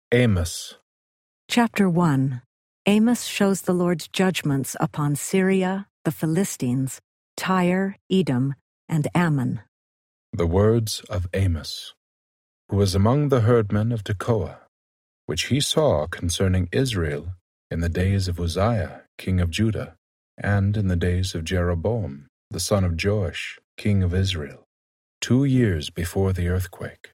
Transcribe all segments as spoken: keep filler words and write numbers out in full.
Amos. Chapter one. Amos shows the Lord's judgments upon Syria, the Philistines, Tyre, Edom, and Ammon. The words of Amos, who was among the herdmen of Tekoa, which he saw concerning Israel in the days of Uzziah, king of Judah, and in the days of Jeroboam, the son of Joash, king of Israel, two years before the earthquake.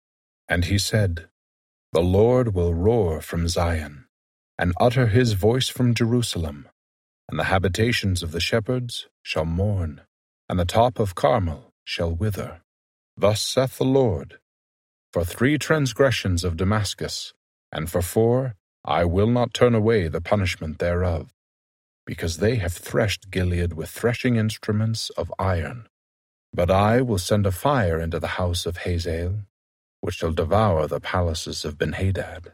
And he said, The Lord will roar from Zion, and utter his voice from Jerusalem, and the habitations of the shepherds shall mourn, and the top of Carmel shall wither. Thus saith the Lord, For three transgressions of Damascus, and for four, I will not turn away the punishment thereof, because they have threshed Gilead with threshing instruments of iron. But I will send a fire into the house of Hazael, which shall devour the palaces of Benhadad.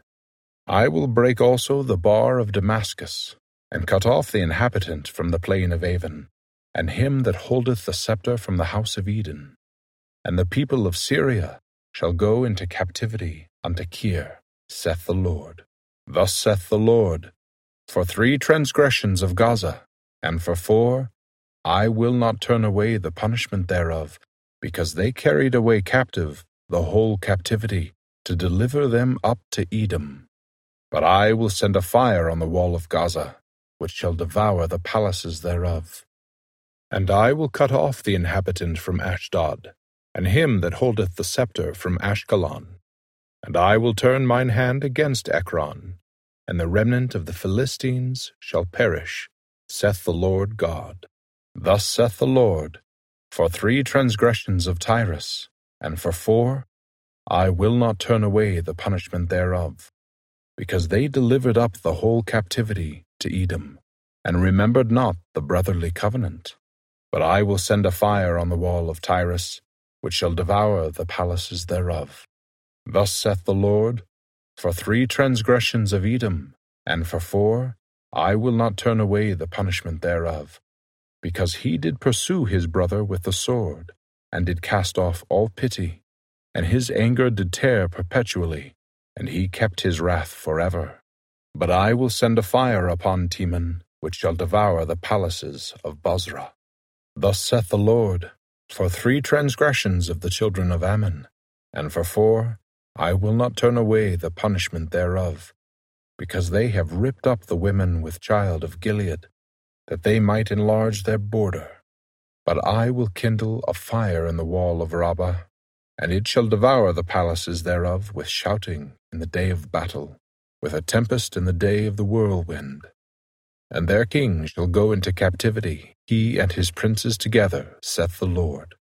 I will break also the bar of Damascus, and cut off the inhabitant from the plain of Avon, and him that holdeth the scepter from the house of Eden. And the people of Syria shall go into captivity unto Kir, saith the Lord. Thus saith the Lord, For three transgressions of Gaza, and for four, I will not turn away the punishment thereof, because they carried away captive the whole captivity, to deliver them up to Edom. But I will send a fire on the wall of Gaza, which shall devour the palaces thereof. And I will cut off the inhabitant from Ashdod, and him that holdeth the scepter from Ashkelon. And I will turn mine hand against Ekron, and the remnant of the Philistines shall perish, saith the Lord God. Thus saith the Lord, For three transgressions of Tyrus, and for four, I will not turn away the punishment thereof, because they delivered up the whole captivity to Edom, and remembered not the brotherly covenant. But I will send a fire on the wall of Tyrus, which shall devour the palaces thereof. Thus saith the Lord, For three transgressions of Edom, and for four, I will not turn away the punishment thereof, because he did pursue his brother with the sword, and did cast off all pity, and his anger did tear perpetually, and he kept his wrath forever. But I will send a fire upon Teman, which shall devour the palaces of Bozrah. Thus saith the Lord, For three transgressions of the children of Ammon, and for four, I will not turn away the punishment thereof, because they have ripped up the women with child of Gilead, that they might enlarge their border. But I will kindle a fire in the wall of Rabbah, and it shall devour the palaces thereof with shouting in the day of battle, with a tempest in the day of the whirlwind. And their king shall go into captivity, he and his princes together, saith the Lord.